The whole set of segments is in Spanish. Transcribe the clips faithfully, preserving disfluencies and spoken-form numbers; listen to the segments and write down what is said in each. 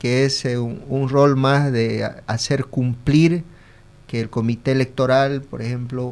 que es eh, un, un rol más de a, hacer cumplir que el comité electoral, por ejemplo,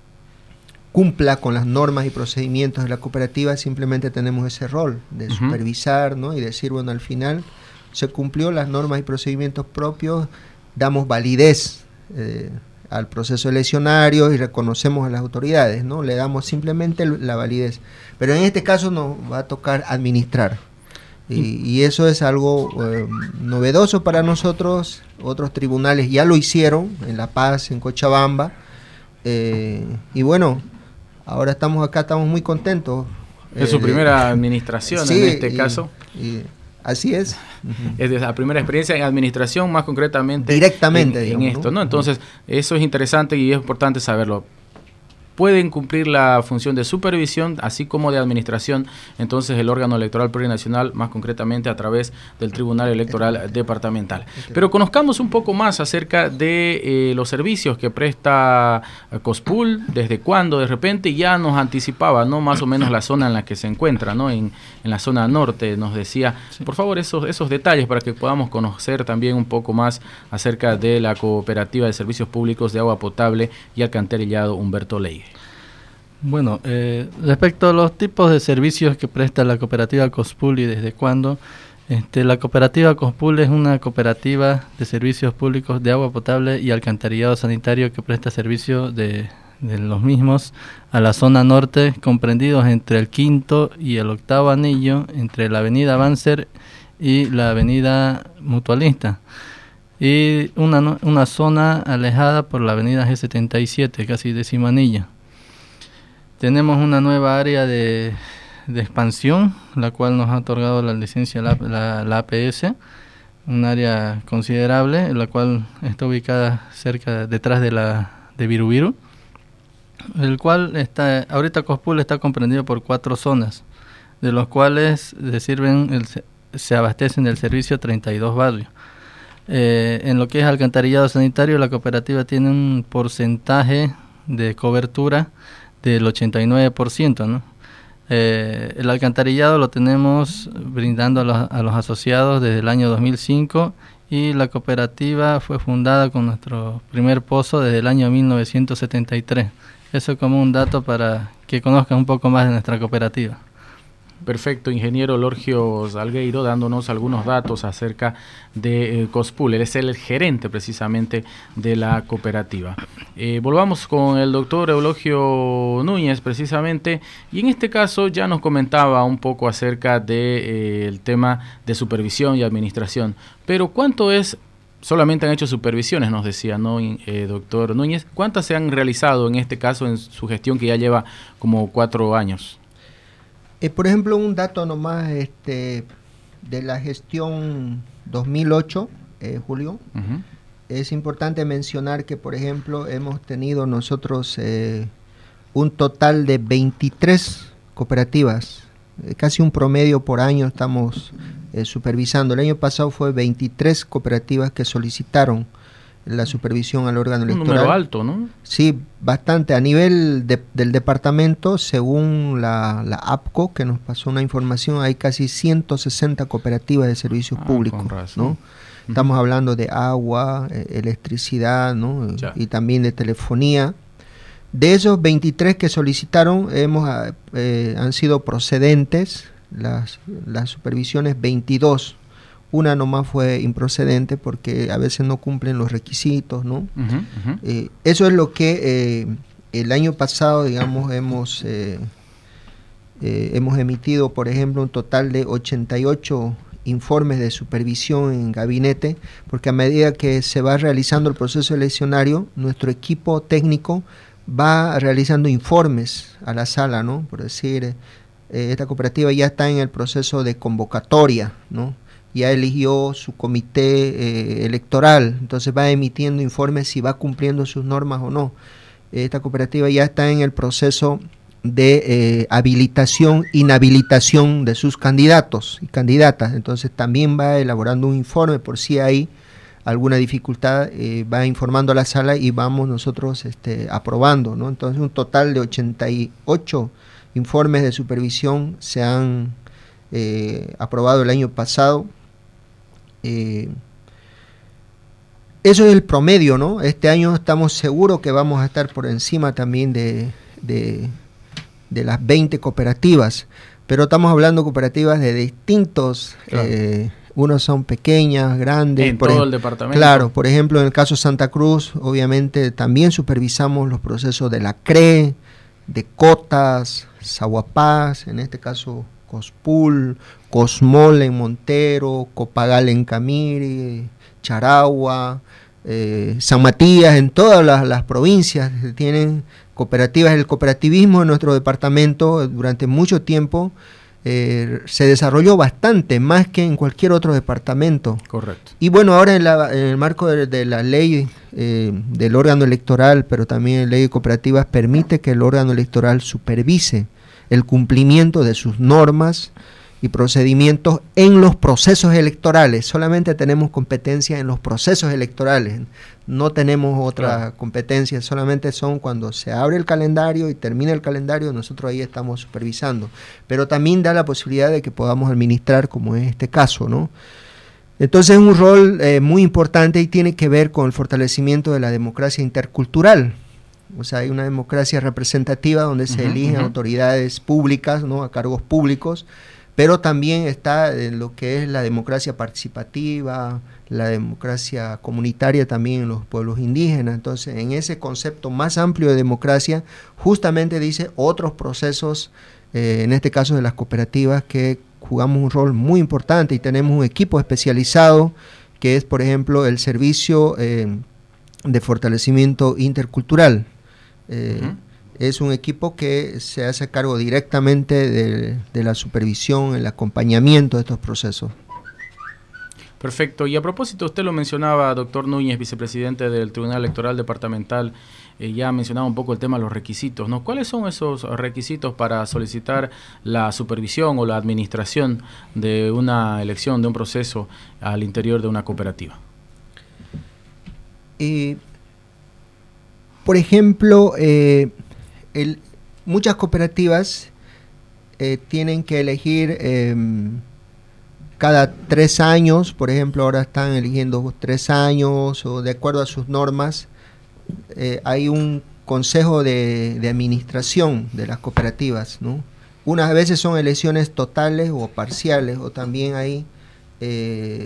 cumpla con las normas y procedimientos de la cooperativa. Simplemente tenemos ese rol de uh-huh. supervisar, ¿no? Y decir, bueno, al final se cumplió las normas y procedimientos propios, damos validez eh, al proceso eleccionario y reconocemos a las autoridades, ¿no? Le damos simplemente la validez. Pero en este caso nos va a tocar administrar. Y, y eso es algo eh, novedoso para nosotros. Otros tribunales ya lo hicieron, en La Paz, en Cochabamba. Eh, y bueno, ahora estamos acá, estamos muy contentos. Es eh, su primera de, administración sí, en este y, caso. Y, así es. Es la primera experiencia en administración, más concretamente directamente en, digamos, en esto, ¿no? ¿no? Entonces, eso es interesante y es importante saberlo. Pueden cumplir la función de supervisión, así como de administración, entonces el órgano electoral plurinacional, más concretamente a través del Tribunal Electoral Departamental. Pero conozcamos un poco más acerca de eh, los servicios que presta COSPUL, desde cuándo de repente ya nos anticipaba, ¿no? Más o menos la zona en la que se encuentra, ¿no? En, en la zona norte, nos decía, sí. Por favor, esos, esos detalles para que podamos conocer también un poco más acerca de la Cooperativa de Servicios Públicos de Agua Potable y Alcantarillado Humberto Leigue. Bueno, eh, respecto a los tipos de servicios que presta la cooperativa COSPUL y desde cuándo, este, la cooperativa COSPUL es una cooperativa de servicios públicos de agua potable y alcantarillado sanitario que presta servicio de, de los mismos a la zona norte, comprendidos entre el quinto y el octavo anillo, entre la avenida Banzer y la avenida Mutualista, y una, una zona alejada por la avenida G setenta y siete, casi décimo anillo. Tenemos una nueva área de, de expansión, la cual nos ha otorgado la licencia la, la, la A P S, un área considerable, en la cual está ubicada cerca, detrás de la de Virubiru, el cual está, ahorita COSPUL está comprendido por cuatro zonas, de los cuales se sirven, el, se abastecen del servicio treinta y dos barrios. Eh, en lo que es alcantarillado sanitario, la cooperativa tiene un porcentaje de cobertura del ochenta y nueve por ciento, ¿no? Eh, el alcantarillado lo tenemos brindando a los, a los asociados desde el año dos mil cinco y la cooperativa fue fundada con nuestro primer pozo desde el año mil novecientos setenta y tres. Eso como un dato para que conozcan un poco más de nuestra cooperativa. Perfecto, ingeniero Lorgio Salgueiro, dándonos algunos datos acerca de eh, COSPUL. Él es el gerente precisamente de la cooperativa. Eh, volvamos con el doctor Eulogio Núñez precisamente, y en este caso ya nos comentaba un poco acerca del de, eh, tema de supervisión y administración. Pero ¿cuánto es? Solamente han hecho supervisiones, nos decía, ¿no, eh, doctor Núñez? ¿Cuántas se han realizado en este caso en su gestión que ya lleva como cuatro años? Eh, por ejemplo, un dato nomás este, de la gestión dos mil ocho, eh, Julio. Uh-huh. Es importante mencionar que, por ejemplo, hemos tenido nosotros eh, un total de veintitrés cooperativas, eh, casi un promedio por año estamos eh, supervisando. El año pasado fue veintitrés cooperativas que solicitaron la supervisión al órgano electoral. Un número alto, ¿no? Sí, bastante. A nivel de, del departamento, según la, la A P C O, que nos pasó una información, hay casi ciento sesenta cooperativas de servicios ah, públicos, ¿no? Uh-huh. Estamos hablando de agua, eh, electricidad, ¿no? Ya. Y también de telefonía. De esos veintitrés que solicitaron, hemos eh, han sido procedentes las, las supervisiones veintidós. Una nomás fue improcedente porque a veces no cumplen los requisitos, ¿no? Uh-huh, uh-huh. Eh, eso es lo que eh, el año pasado, digamos, hemos, eh, eh, hemos emitido, por ejemplo, un total de ochenta y ocho informes de supervisión en gabinete, porque a medida que se va realizando el proceso eleccionario, nuestro equipo técnico va realizando informes a la sala, ¿no? Por decir, eh, esta cooperativa ya está en el proceso de convocatoria, ¿no? Ya eligió su comité eh, electoral, entonces va emitiendo informes si va cumpliendo sus normas o no. Esta cooperativa ya está en el proceso de eh, habilitación, inhabilitación de sus candidatos y candidatas, entonces también va elaborando un informe por si hay alguna dificultad, eh, va informando a la sala y vamos nosotros este, aprobando, ¿no? Entonces un total de ochenta y ocho informes de supervisión se han eh, aprobado el año pasado. Eh, eso es el promedio, ¿no? Este año estamos seguros que vamos a estar por encima también de, de, de las veinte cooperativas, pero estamos hablando de cooperativas de distintos... Claro. Eh, unos son pequeñas, grandes. En por todo ej- el departamento. Claro, por ejemplo, en el caso de Santa Cruz, obviamente también supervisamos los procesos de la C R E, de Cotas, Zahuapaz, en este caso Cospul, Cosmol en Montero, Copagal en Camiri, Charagua, eh, San Matías, en todas las, las provincias tienen cooperativas. El cooperativismo en nuestro departamento durante mucho tiempo Eh, se desarrolló bastante, más que en cualquier otro departamento. Correcto. Y bueno, ahora en, la, en el marco de, de la ley eh, del órgano electoral, pero también la ley de cooperativas, permite que el órgano electoral supervise el cumplimiento de sus normas y procedimientos en los procesos electorales. Solamente tenemos competencia en los procesos electorales, no tenemos otra claro. competencia, solamente son cuando se abre el calendario y termina el calendario, nosotros ahí estamos supervisando, pero también da la posibilidad de que podamos administrar, como es este caso, ¿no? Entonces es un rol eh, muy importante y tiene que ver con el fortalecimiento de la democracia intercultural. O sea, hay una democracia representativa donde se uh-huh, eligen uh-huh. autoridades públicas, ¿no?, a cargos públicos, pero también está en lo que es la democracia participativa, la democracia comunitaria también en los pueblos indígenas. Entonces, en ese concepto más amplio de democracia, justamente dice otros procesos, eh, en este caso de las cooperativas, que jugamos un rol muy importante y tenemos un equipo especializado que es, por ejemplo, el servicio eh, de fortalecimiento intercultural. Eh, uh-huh. Es un equipo que se hace cargo directamente de, de la supervisión, el acompañamiento de estos procesos. Perfecto. Y a propósito, usted lo mencionaba, doctor Núñez, vicepresidente del Tribunal Electoral Departamental, eh, ya mencionaba un poco el tema de los requisitos, ¿no? ¿Cuáles son esos requisitos para solicitar la supervisión o la administración de una elección, de un proceso al interior de una cooperativa? Eh, por ejemplo, eh, El, muchas cooperativas eh, tienen que elegir eh, cada tres años, por ejemplo, ahora están eligiendo tres años o de acuerdo a sus normas. Eh, hay un consejo de, de administración de las cooperativas, ¿no? Unas veces son elecciones totales o parciales, o también hay eh,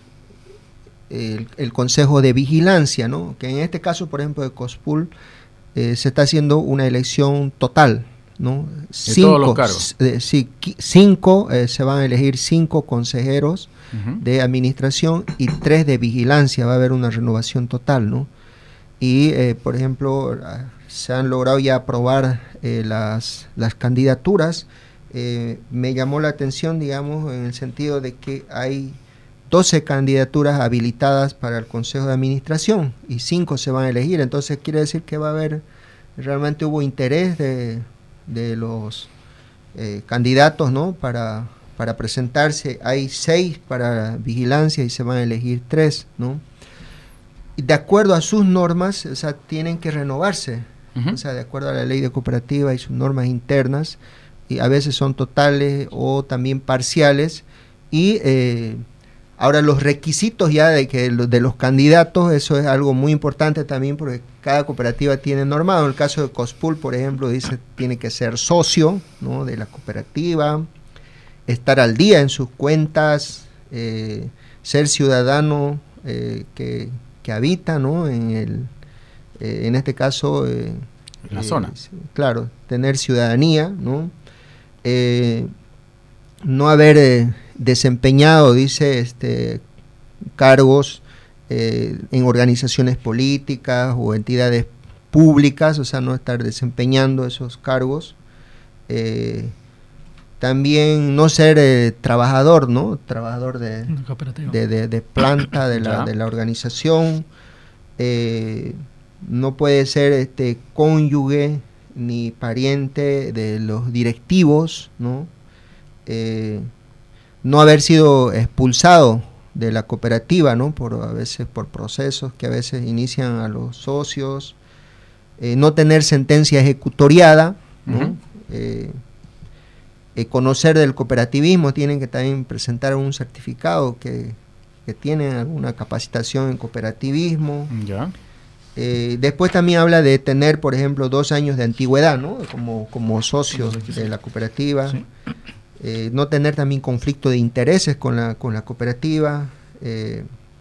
el, el consejo de vigilancia, ¿no?, que en este caso, por ejemplo, de Cospul, Eh, se está haciendo una elección total, ¿no? Cinco, todos los cargos. Eh, sí, cinco, eh, se van a elegir cinco consejeros uh-huh. de administración y tres de vigilancia, va a haber una renovación total, ¿no? Y, eh, por ejemplo, se han logrado ya aprobar eh, las, las candidaturas. Eh, me llamó la atención, digamos, en el sentido de que hay doce candidaturas habilitadas para el Consejo de Administración y cinco se van a elegir, entonces quiere decir que va a haber, realmente hubo interés de, de los eh, candidatos, ¿no?, para, para presentarse. Hay seis para vigilancia y se van a elegir tres, ¿no? Y de acuerdo a sus normas, o sea, tienen que renovarse, uh-huh. o sea, de acuerdo a la ley de cooperativa y sus normas internas, y a veces son totales o también parciales, y eh, ahora los requisitos ya de que de los candidatos, eso es algo muy importante también porque cada cooperativa tiene normado. En el caso de Cospul, por ejemplo, dice tiene que ser socio, ¿no?, de la cooperativa, estar al día en sus cuentas, eh, ser ciudadano eh, que, que habita, ¿no?, en el eh, en este caso eh, en la eh, zona. Claro, tener ciudadanía, ¿no? Eh, no haber eh, desempeñado, dice, este cargos eh, en organizaciones políticas o entidades públicas, o sea, no estar desempeñando esos cargos. Eh, también no ser eh, trabajador, ¿no? Trabajador de, de, de, de planta de la, de la organización. Eh, no puede ser este cónyuge ni pariente de los directivos, ¿no? Eh, no haber sido expulsado de la cooperativa, ¿no?, por a veces por procesos que a veces inician a los socios, eh, no tener sentencia ejecutoriada, ¿no? Uh-huh. eh, eh, conocer del cooperativismo, tienen que también presentar un certificado que, que tienen alguna capacitación en cooperativismo. Ya. Eh, después también habla de tener, por ejemplo, dos años de antigüedad, ¿no? Como, como socios de la cooperativa. Sí. Eh, no tener también conflicto de intereses con la, con la cooperativa. Eh,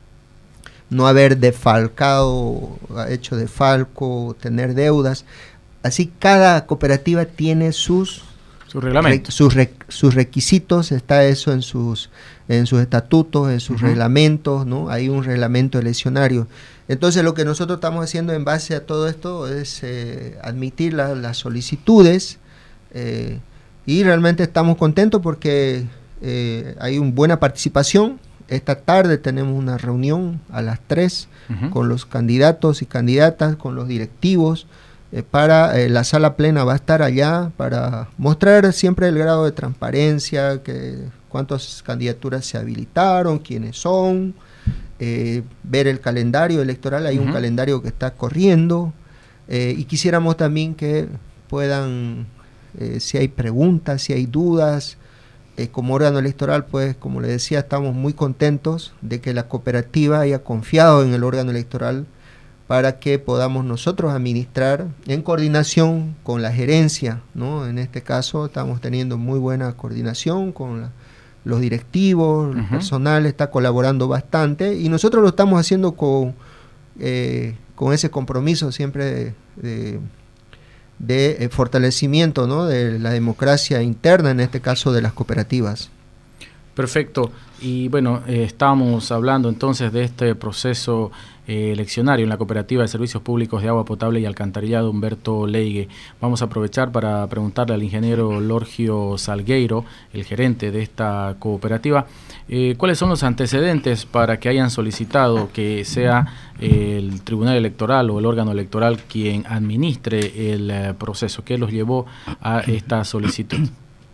no haber defalcado, hecho defalco, tener deudas. Así cada cooperativa tiene sus, sus reglamentos. Re, sus, re, sus requisitos, está eso en sus, en sus estatutos, en sus uh-huh. reglamentos, ¿no? Hay un reglamento eleccionario. Entonces lo que nosotros estamos haciendo en base a todo esto es eh, admitir la, las solicitudes eh, y realmente estamos contentos porque eh, hay una buena participación. Esta tarde tenemos una reunión a las tres uh-huh. con los candidatos y candidatas, con los directivos, eh, para eh, la sala plena va a estar allá para mostrar siempre el grado de transparencia, que cuántas candidaturas se habilitaron, quiénes son, eh, ver el calendario electoral, hay uh-huh. un calendario que está corriendo, eh, y quisiéramos también que puedan, eh, si hay preguntas, si hay dudas, Eh, como órgano electoral, pues como le decía, estamos muy contentos de que la cooperativa haya confiado en el órgano electoral para que podamos nosotros administrar en coordinación con la gerencia, ¿no? En este caso estamos teniendo muy buena coordinación con la, los directivos, uh-huh. el personal está colaborando bastante y nosotros lo estamos haciendo con, eh, con ese compromiso siempre de, de de eh, fortalecimiento, ¿no? de la democracia interna, en este caso de las cooperativas. Perfecto. Y bueno, eh, estábamos hablando entonces de este proceso eh, eleccionario en la Cooperativa de Servicios Públicos de Agua Potable y Alcantarillado Humberto Leigue. Vamos a aprovechar para preguntarle al ingeniero Lorgio Salgueiro, el gerente de esta cooperativa, eh, cuáles son los antecedentes para que hayan solicitado que sea eh, el Tribunal Electoral o el órgano electoral quien administre el eh, proceso. ¿Qué los llevó a esta solicitud?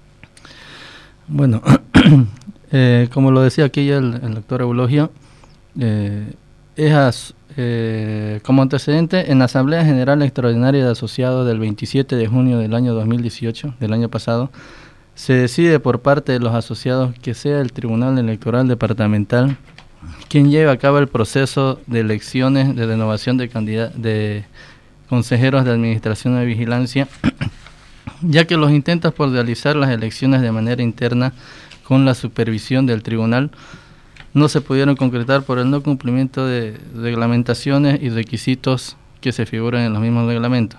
Bueno, eh, como lo decía aquí ya el, el doctor Eulogio, eh, es as, eh, como antecedente en la Asamblea General Extraordinaria de Asociados del veintisiete de junio del año dos mil dieciocho, del año pasado, se decide por parte de los asociados que sea el Tribunal Electoral Departamental quien lleve a cabo el proceso de elecciones de renovación de, candida- de consejeros de administración de vigilancia, ya que los intentos por realizar las elecciones de manera interna con la supervisión del tribunal no se pudieron concretar por el no cumplimiento de reglamentaciones y requisitos que se figuran en los mismos reglamentos,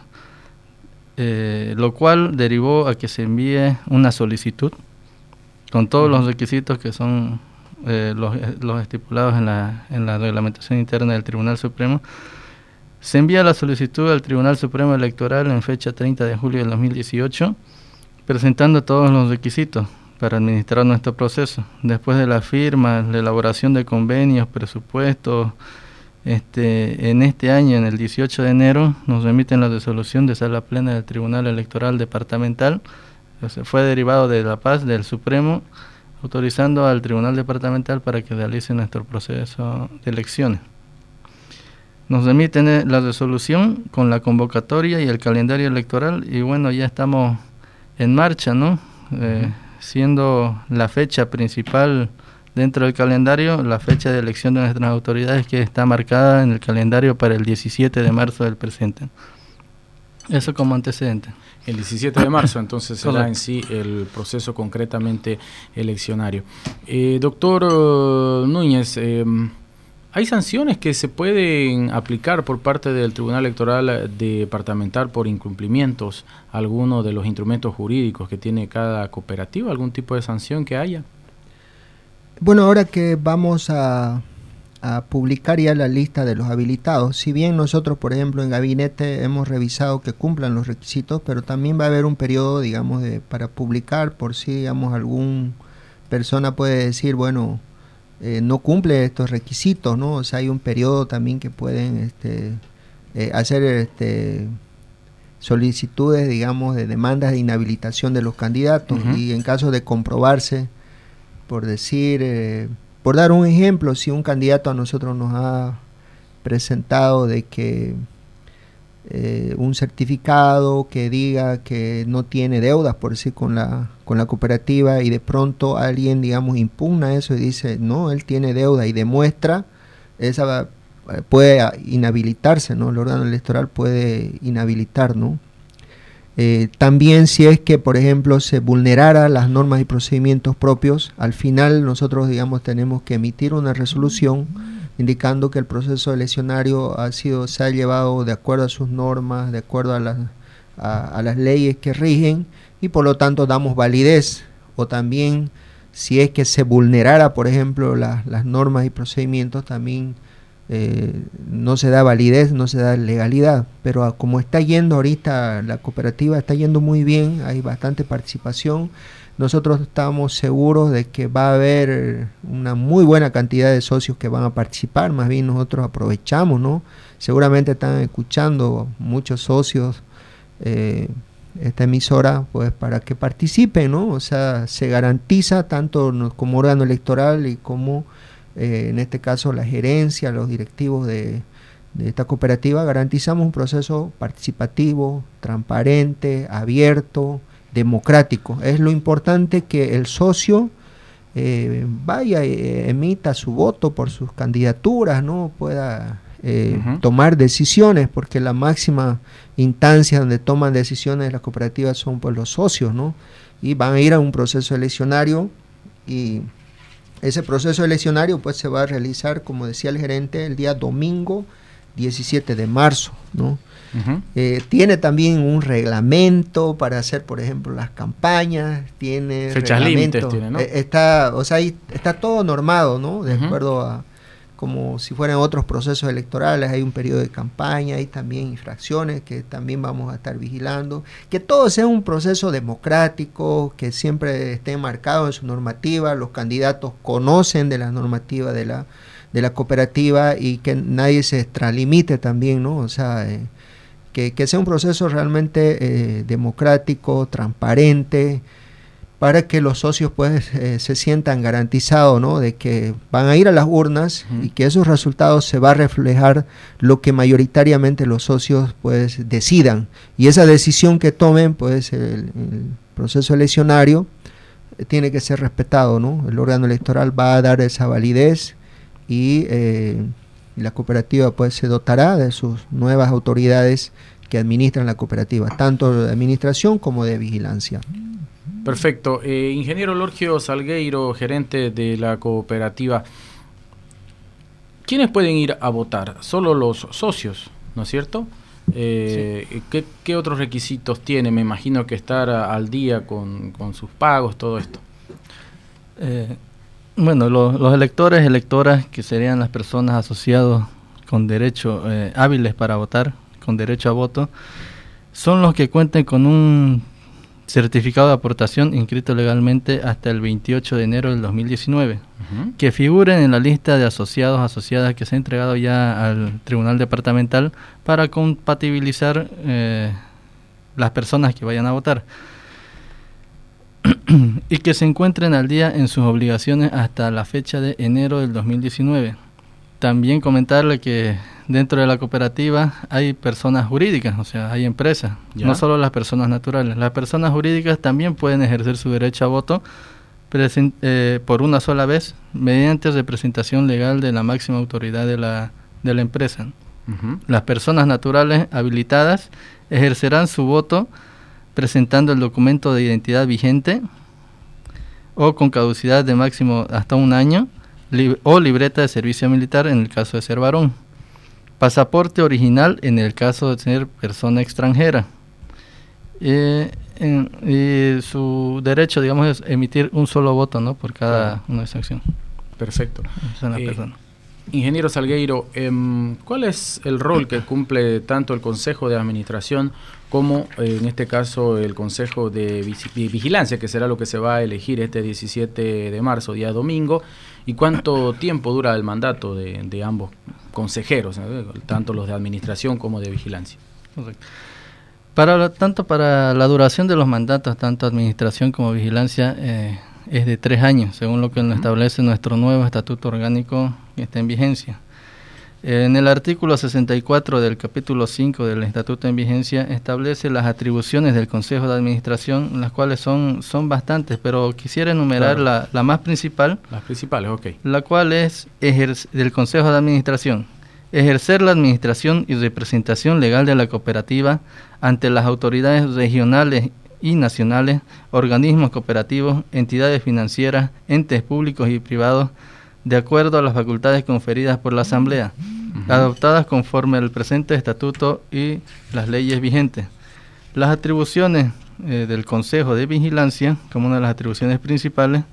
eh, lo cual derivó a que se envíe una solicitud con todos los requisitos que son eh, los, los estipulados en la, en la reglamentación interna del Tribunal Supremo. Se envía la solicitud al Tribunal Supremo Electoral en fecha treinta de julio del dos mil dieciocho, presentando todos los requisitos para administrar nuestro proceso. Después de la firma, la elaboración de convenios, presupuestos, este, en este año, en el dieciocho de enero, nos remiten la resolución de sala plena del Tribunal Electoral Departamental. O sea, fue derivado de La Paz, del Supremo, autorizando al Tribunal Departamental para que realice nuestro proceso de elecciones. Nos remiten la resolución con la convocatoria y el calendario electoral y bueno, ya estamos en marcha, ¿no? Eh, siendo la fecha principal dentro del calendario, la fecha de elección de nuestras autoridades que está marcada en el calendario para el diecisiete de marzo del presente. Eso como antecedente. El diecisiete de marzo entonces será en sí el proceso concretamente eleccionario. Eh, doctor uh, Núñez, eh, ¿hay sanciones que se pueden aplicar por parte del Tribunal Electoral Departamental por incumplimientos a alguno de los instrumentos jurídicos que tiene cada cooperativa? ¿Algún tipo de sanción que haya? Bueno, ahora que vamos a, a publicar ya la lista de los habilitados, si bien nosotros, por ejemplo, en gabinete hemos revisado que cumplan los requisitos, pero también va a haber un periodo, digamos, de, para publicar por si, digamos, alguna persona puede decir, bueno, Eh, no cumple estos requisitos, ¿no? O sea, hay un periodo también que pueden este, eh, hacer este, solicitudes, digamos, de demandas de inhabilitación de los candidatos. Uh-huh. Y en caso de comprobarse, por decir, eh, por dar un ejemplo, si un candidato a nosotros nos ha presentado de que eh, un certificado que diga que no tiene deudas, por decir, con la, con la cooperativa, y de pronto alguien, digamos, impugna eso y dice, no, él tiene deuda y demuestra, esa puede inhabilitarse, ¿no? El órgano electoral puede inhabilitar, ¿no? Eh, también si es que, por ejemplo, se vulnerara las normas y procedimientos propios, al final nosotros, digamos, tenemos que emitir una resolución indicando que el proceso eleccionario ha sido, se ha llevado de acuerdo a sus normas, de acuerdo a las, a, a las leyes que rigen, y por lo tanto damos validez. O también si es que se vulnerara, por ejemplo, la, las normas y procedimientos, también eh, no se da validez, no se da legalidad. Pero a, como está yendo ahorita la cooperativa, está yendo muy bien, hay bastante participación. Nosotros estamos seguros de que va a haber una muy buena cantidad de socios que van a participar, más bien nosotros aprovechamos, ¿no? Seguramente están escuchando muchos socios eh, esta emisora, pues para que participen, ¿no? O sea, se garantiza tanto como órgano electoral y como eh, en este caso la gerencia, los directivos de, de esta cooperativa, garantizamos un proceso participativo, transparente, abierto, democrático. Es lo importante que el socio eh, vaya y eh, emita su voto por sus candidaturas, ¿no? Pueda eh, uh-huh. tomar decisiones, porque la máxima instancia donde toman decisiones las cooperativas son pues los socios, ¿no? Y van a ir a un proceso eleccionario, y ese proceso eleccionario pues se va a realizar, como decía el gerente, el día domingo diecisiete de marzo, ¿no? Uh-huh. Eh, tiene también un reglamento para hacer, por ejemplo, las campañas, tiene fechas límites, tiene, ¿no? Eh, está, o sea, ahí está todo normado, ¿no? De uh-huh. acuerdo a como si fueran otros procesos electorales, hay un periodo de campaña, hay también infracciones que también vamos a estar vigilando, que todo sea un proceso democrático, que siempre esté marcado en su normativa, los candidatos conocen de la normativa de la de la cooperativa, y que nadie se extralimite también, ¿no? O sea, eh, que, que sea un proceso realmente eh, democrático, transparente, para que los socios pues eh, se sientan garantizados, ¿no? De que van a ir a las urnas uh-huh. y que esos resultados se va a reflejar lo que mayoritariamente los socios pues decidan, y esa decisión que tomen pues el, el proceso eleccionario eh, tiene que ser respetado, ¿no? El órgano electoral va a dar esa validez, y eh, la cooperativa pues se dotará de sus nuevas autoridades que administran la cooperativa, tanto de administración como de vigilancia. Perfecto. Eh, ingeniero Lorgio Salgueiro, gerente de la cooperativa, ¿quiénes pueden ir a votar? Solo los socios, ¿no es cierto? Eh, sí. ¿qué, ¿Qué otros requisitos tiene? Me imagino que estar a, al día con, con sus pagos, todo esto. Eh, Bueno, los, los electores, electoras, que serían las personas asociadas con derecho, eh, hábiles para votar, con derecho a voto, son los que cuenten con un certificado de aportación inscrito legalmente hasta el veintiocho de enero del dos mil diecinueve, uh-huh. que figuren en la lista de asociados, asociadas que se ha entregado ya al Tribunal Departamental para compatibilizar eh, las personas que vayan a votar. Y que se encuentren al día en sus obligaciones hasta la fecha de enero del dos mil diecinueve. También comentarle que dentro de la cooperativa hay personas jurídicas, o sea, hay empresas, ¿ya? No solo las personas naturales. Las personas jurídicas también pueden ejercer su derecho a voto present, eh, por una sola vez mediante representación legal de la máxima autoridad de la, de la empresa. Uh-huh. Las personas naturales habilitadas ejercerán su voto presentando el documento de identidad vigente o con caducidad de máximo hasta un año, li- o libreta de servicio militar en el caso de ser varón, pasaporte original en el caso de ser persona extranjera, eh, en, y su derecho, digamos, es emitir un solo voto, ¿no? Por cada claro. una de esas acciones. Perfecto. Una eh, persona. Ingeniero Salgueiro, eh, ¿cuál es el rol que cumple tanto el Consejo de Administración como eh, en este caso el Consejo de Vigilancia, que será lo que se va a elegir este diecisiete de marzo, día domingo? ¿Y cuánto tiempo dura el mandato de, de ambos consejeros, ¿eh? tanto los de Administración como de Vigilancia? Correcto. Para, tanto para la duración de los mandatos, tanto Administración como Vigilancia, eh, es de tres años, según lo que nos establece nuestro nuevo estatuto orgánico que está en vigencia. En el artículo sesenta y cuatro del capítulo cinco del Estatuto en vigencia establece las atribuciones del Consejo de Administración, las cuales son, son bastantes, pero quisiera enumerar claro. la, la más principal. Las principales, ok. La cual es ejer- del Consejo de Administración. Ejercer la administración y representación legal de la cooperativa ante las autoridades regionales y nacionales, organismos cooperativos, entidades financieras, entes públicos y privados, de acuerdo a las facultades conferidas por la Asamblea, uh-huh. adoptadas conforme al presente estatuto y las leyes vigentes. Las atribuciones eh, del Consejo de Vigilancia, como una de las atribuciones principales,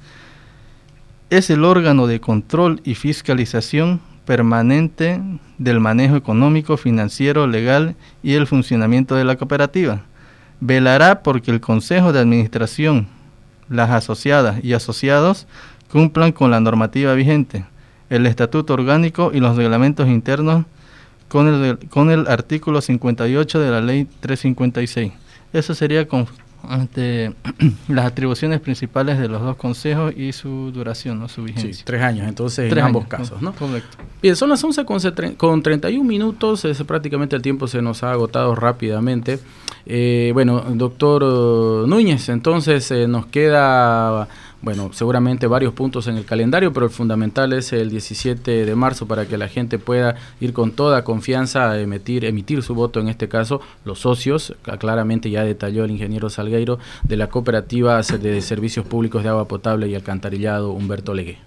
es el órgano de control y fiscalización permanente del manejo económico, financiero, legal y el funcionamiento de la cooperativa. Velará porque el Consejo de Administración, las asociadas y asociados cumplan con la normativa vigente, el estatuto orgánico y los reglamentos internos con el, con el artículo cincuenta y ocho de la ley trescientos cincuenta y seis. Eso sería con, ante, las atribuciones principales de los dos consejos y su duración, ¿no? Su vigencia. Sí, tres años, entonces tres en ambos años, casos, ¿no? Correcto. Bien, son las once con treinta y un minutos, es, prácticamente el tiempo se nos ha agotado rápidamente. Eh, bueno, doctor uh, Núñez, entonces eh, nos queda... Bueno, seguramente varios puntos en el calendario, pero el fundamental es el diecisiete de marzo para que la gente pueda ir con toda confianza a emitir, emitir su voto, en este caso los socios, claramente ya detalló el ingeniero Salgueiro, de la Cooperativa de Servicios Públicos de Agua Potable y Alcantarillado Humberto Legué.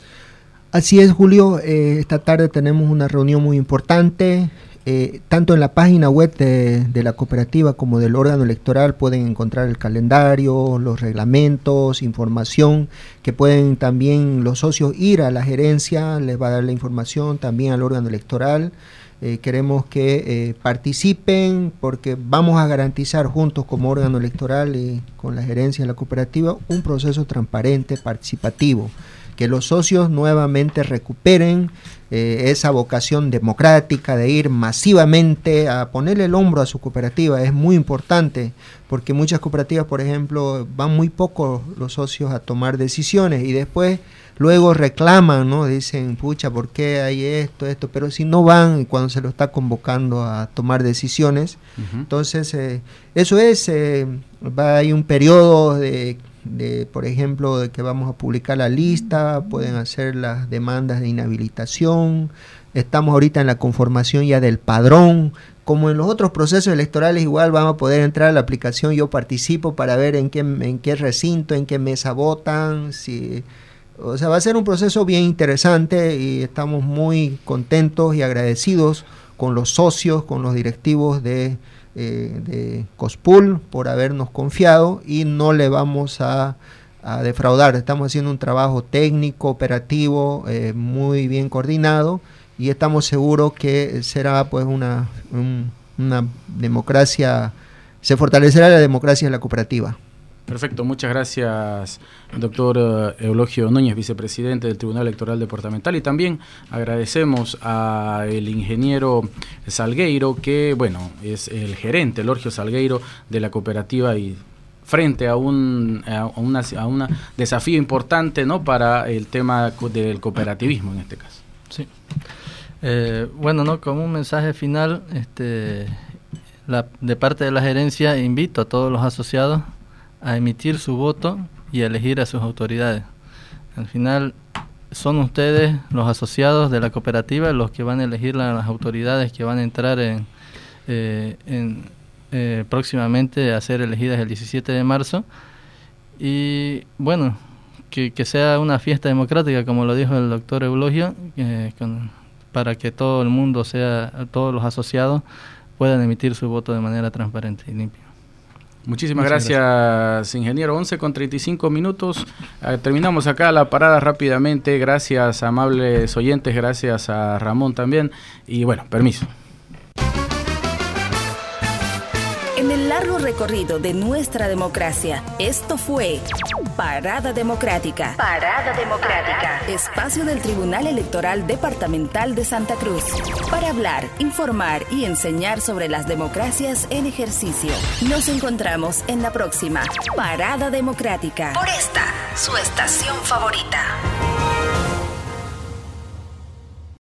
Así es, Julio, eh, esta tarde tenemos una reunión muy importante. Eh, tanto en la página web de, de la cooperativa como del órgano electoral pueden encontrar el calendario, los reglamentos, información que pueden también los socios ir a la gerencia, les va a dar la información también al órgano electoral. Eh, queremos que eh, participen porque vamos a garantizar juntos como órgano electoral y con la gerencia de la cooperativa un proceso transparente, participativo, que los socios nuevamente recuperen eh, esa vocación democrática de ir masivamente a ponerle el hombro a su cooperativa. Es muy importante porque muchas cooperativas, por ejemplo, van muy poco los socios a tomar decisiones y después luego reclaman, ¿no? Dicen, pucha, ¿por qué hay esto, esto? Pero si no van cuando se lo está convocando a tomar decisiones, uh-huh. entonces eh, eso es, eh, va a hay un periodo de... de por ejemplo, de que vamos a publicar la lista, pueden hacer las demandas de inhabilitación, estamos ahorita en la conformación ya del padrón, como en los otros procesos electorales igual vamos a poder entrar a la aplicación, yo participo para ver en qué, en qué recinto, en qué mesa votan, si, o sea, va a ser un proceso bien interesante y estamos muy contentos y agradecidos con los socios, con los directivos de Eh, de COSPUL por habernos confiado y no le vamos a, a defraudar. Estamos haciendo un trabajo técnico, operativo, eh, muy bien coordinado y estamos seguros que será pues una, un, una democracia, se fortalecerá la democracia de la cooperativa. Perfecto, muchas gracias, doctor Eulogio Núñez, vicepresidente del Tribunal Electoral Departamental, y también agradecemos al ingeniero Salgueiro, que bueno, es el gerente, Eulogio Salgueiro, de la cooperativa y frente a un a una, a una desafío importante, ¿no?, para el tema del cooperativismo en este caso. Sí. Eh, bueno, no, como un mensaje final, este, la, de parte de la gerencia invito a todos los asociados a emitir su voto y a elegir a sus autoridades. Al final son ustedes, los asociados de la cooperativa, los que van a elegir la, las autoridades que van a entrar en, eh, en eh, próximamente a ser elegidas el diecisiete de marzo. Y bueno, que, que sea una fiesta democrática, como lo dijo el doctor Eulogio, eh, con, para que todo el mundo, sea todos los asociados, puedan emitir su voto de manera transparente y limpia. Muchísimas gracias, gracias, ingeniero. once con treinta y cinco minutos. Eh, terminamos acá la parada rápidamente. Gracias, amables oyentes. Gracias a Ramón también. Y bueno, permiso. En el largo recorrido de nuestra democracia, esto fue Parada Democrática. Parada Democrática. Espacio del Tribunal Electoral Departamental de Santa Cruz. Para hablar, informar y enseñar sobre las democracias en ejercicio. Nos encontramos en la próxima Parada Democrática. Por esta, su estación favorita.